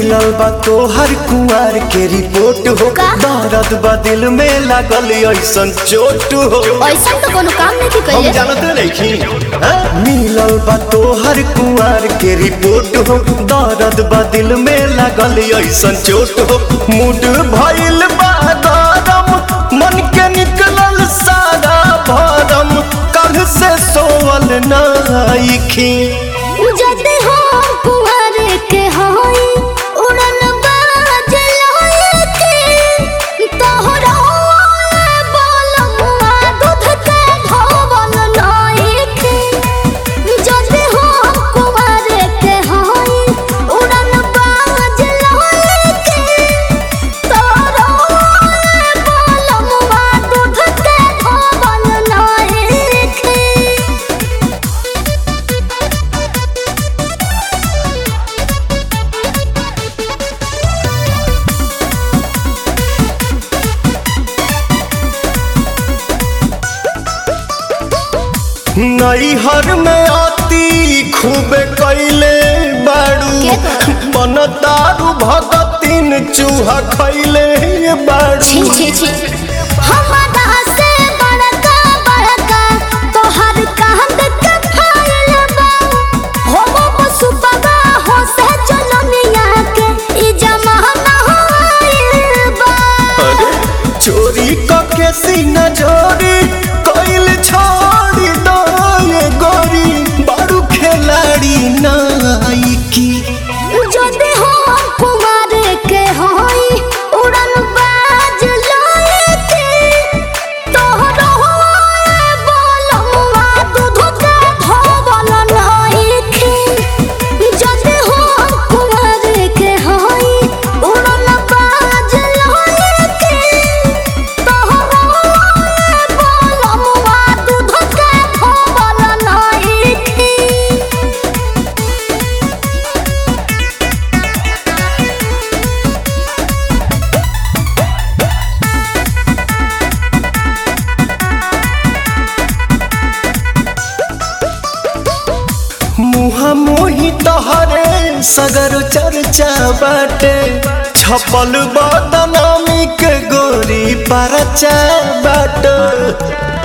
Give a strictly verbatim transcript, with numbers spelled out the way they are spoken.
मिलल बा तोहर कुंवर के रिपोर्ट हो, दर्द बा दिल में लागल ऐसन चोट हो। ऐसा तो कोनो काम नहीं की हम जानते नहीं मिलल बा तोहर कुंवर के रिपोर्ट हो, दर्द बा दिल में लागल ऐसन चोट हो। मूड भइल बा गरम, मन के निकलल सारा भरम, कल से सोवल नाइखी। जदे हो कुंवर के होई उड़न बाज लोए के तोहरा बोलमुआ दूध के धोवल नाई के। जदे हो कुंवर के होई उड़न बाज लोए के तोहरा बोलमुआ दूध के धोवल नाई के। नैहर में आती खूबे कैले बाड़ू, बनतारू भगतिन चूहा खैले बाड़ू। छी छी छी हमारा से बड़का बड़का तोहर कांद के फाइल बा। हो पशु बगा हो से चलनिया के ई जमाना होइल बा। अरे चोरी क के सीना जोरी कोइल छोड़ी दो ये गोरी, बारू खिलाड़ी नाइकी। जदे हो कुंवर के होई उड़न बाज लोए के तोहरा बोलमुआ दूध के धोवल नाई के। जदे हो कुंवर के होई उड़न बाज लोए के तोहरा बोलमुआ दूध के धोवल नाई के। मुहा मोही तोहरे सगर चर्चा बाटे, छपल बदनामी के गोरी परचा बाटे।